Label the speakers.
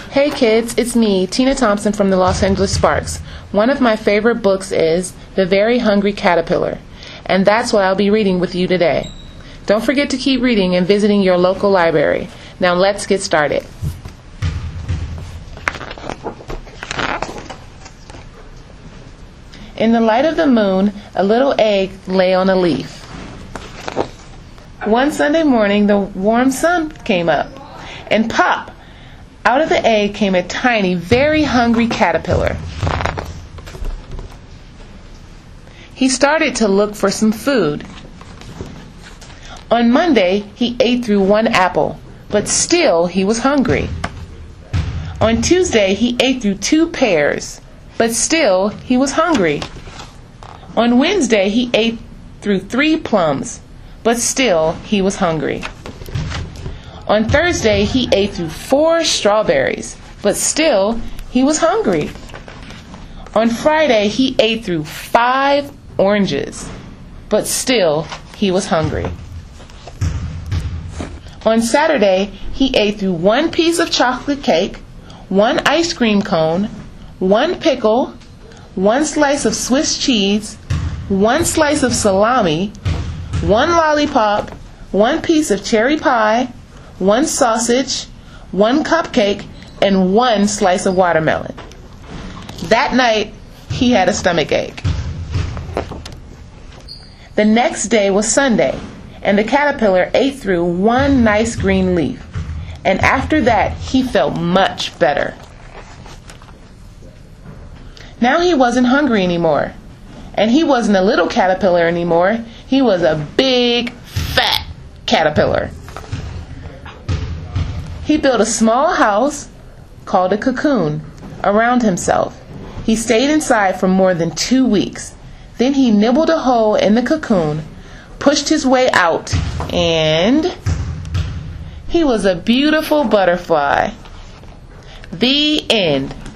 Speaker 1: Hey kids, it's me, Tina Thompson from the Los Angeles Sparks. One of my favorite books is The Very Hungry Caterpillar, and that's what I'll be reading with you today. Don't forget to keep reading and visiting your local library. Now let's get started. In the light of the moon, a little egg lay on a leaf. One Sunday morning, the warm sun came up, and pop! Out of the egg came a tiny, very hungry caterpillar. He started to look for some food. On Monday, he ate through one apple, but still he was hungry. On Tuesday, he ate through 2 pears, but still he was hungry. On Wednesday, he ate through 3 plums, but still he was hungry. On Thursday, he ate through 4 strawberries, but still he was hungry. On Friday, he ate through 5 oranges, but still he was hungry. On Saturday, he ate through 1 piece of chocolate cake, 1 ice cream cone, 1 pickle, 1 slice of Swiss cheese, 1 slice of salami, 1 lollipop, 1 piece of cherry pie, 1 sausage, 1 cupcake, and 1 slice of watermelon. That night, he had a stomach ache. The next day was Sunday, and the caterpillar ate through 1 nice green leaf. And after that, he felt much better. Now he wasn't hungry anymore. And he wasn't a little caterpillar anymore. He was a big, fat caterpillar. He built a small house, called a cocoon, around himself. He stayed inside for more than 2 weeks. Then he nibbled a hole in the cocoon, pushed his way out, and he was a beautiful butterfly. The end.